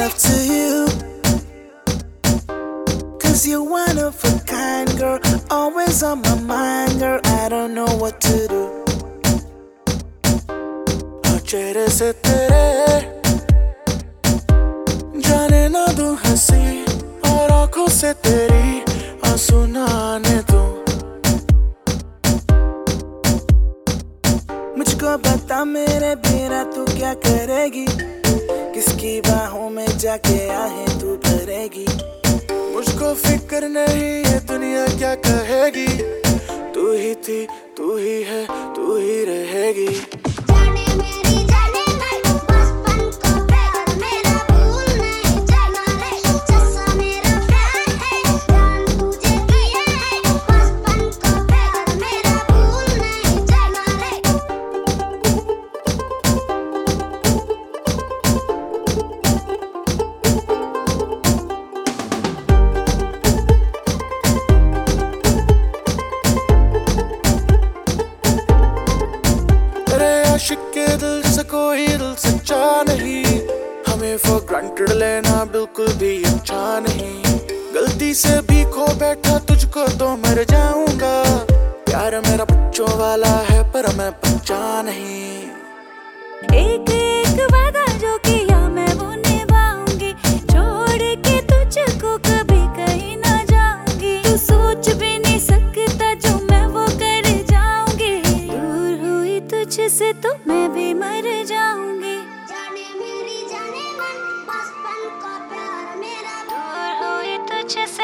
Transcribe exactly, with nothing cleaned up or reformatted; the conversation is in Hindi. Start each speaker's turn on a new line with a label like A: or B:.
A: love to you, 'cause you're one of a kind, girl. Always on my mind, girl. I don't know what to do. और चेहरे से तेरे जाने ना दूं हंसी, और आंखों से तेरी आंसू ना आने दूं। मुझको बता मेरे बिना तू क्या करेगी, किसकी बाहों में जाके आहे तू भरेगी। मुझको फिक्र नहीं ये दुनिया क्या कहेगी, तू ही थी तू ही है तू ही रहेगी। आशिक के दिल से कोई दिल सच्चा नहीं, हमें फॉर ग्रांटेड लेना बिल्कुल भी अच्छा नहीं। गलती से भी खो बैठा तुझको तो मर जाऊंगा, प्यार मेरा बच्चों वाला है पर मैं बच्चा नहीं।
B: एक एक वादा जो किया मैं वो निभाऊंगी, छोड़ के तुझको कभी कहीं ना जाऊंगी। तू सोच भी नहीं सकता जो मैं वो कर जाऊंगी, दूर हुई तुझसे तो मैं भी मर जाऊंगी।
C: जाने मेरी जाने मन बचपन का प्यार मेरा,
B: दूर हुई तुझसे